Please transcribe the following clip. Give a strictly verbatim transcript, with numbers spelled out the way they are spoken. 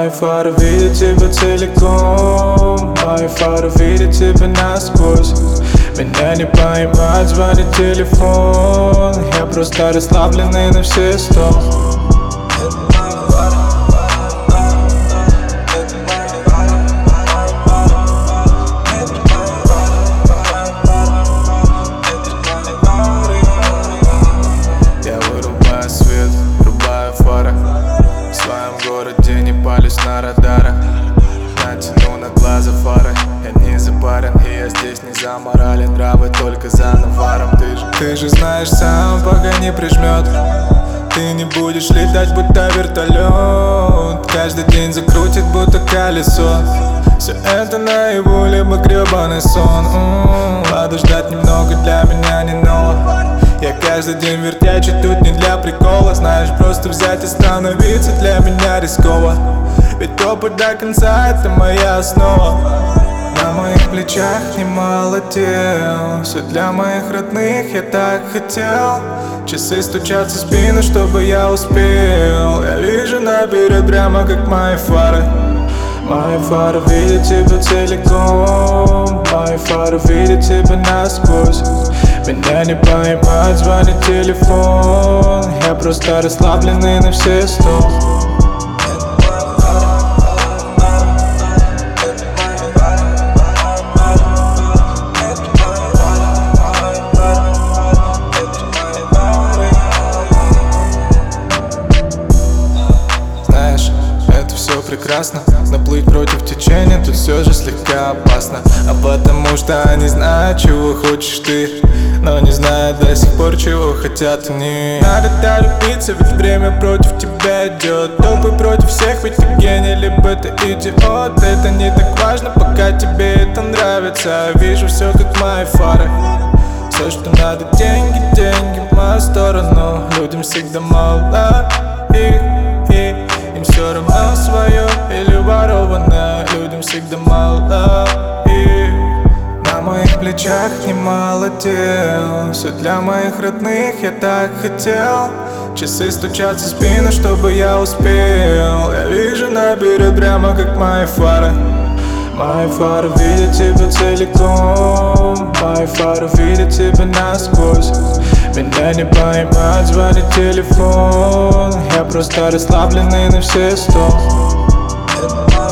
Мои фары видят тебя целиком, мои фары видят тебя насквозь. Меня не поймать, звонит телефон, я просто расслабленный на все сто. Я вырубаю свет, врубаю фары, в своем городе не палюсь на радарах. Натяну на глаза фары, я не запарен, и я здесь не за морали, нравы только за наваром. Ты же, ты же знаешь сам, пока не прижмет, ты не будешь летать, будто вертолет. Каждый день закрутит, будто колесо. Все это наяву, либо гребаный сон. М-м-м. Ладно, ждать немного для меня не ново. Я каждый день вертячу, тут не для прикола. Знаешь, просто взять и становиться для меня рисково. Ведь опыт до конца — это моя основа. На моих плечах немало дел, все для моих родных, я так хотел. Часы стучатся в спину, чтобы я успел. Я вижу наперед прямо как мои фары. Мои фары видят тебя целиком, мои фары видят тебя насквозь. Меня не поймать, звонит телефон, я просто расслабленный на все сто. Прекрасно, но плыть против течения тут все же слегка опасно. А потому что они знают, чего хочешь ты, но не знают до сих пор, чего хотят они. Надо торопиться, ведь время против тебя идет. Толпы против всех, ведь ты гений, либо ты идиот. Это не так важно, пока тебе это нравится. Вижу все как мои фары. Все, что надо, деньги, деньги в мою сторону. Людям всегда мало их, и им все равно свое или ворованное. Людям всегда мало их. На моих плечах немало дел, все для моих родных, я так хотел. Часы стучатся в спину, чтобы я успел. Я вижу наперед прямо как мои фары. Мои фары видят тебя целиком, мои фары видят тебя насквозь. Меня не поймать, звонит телефон, я просто расслабленный на все сто.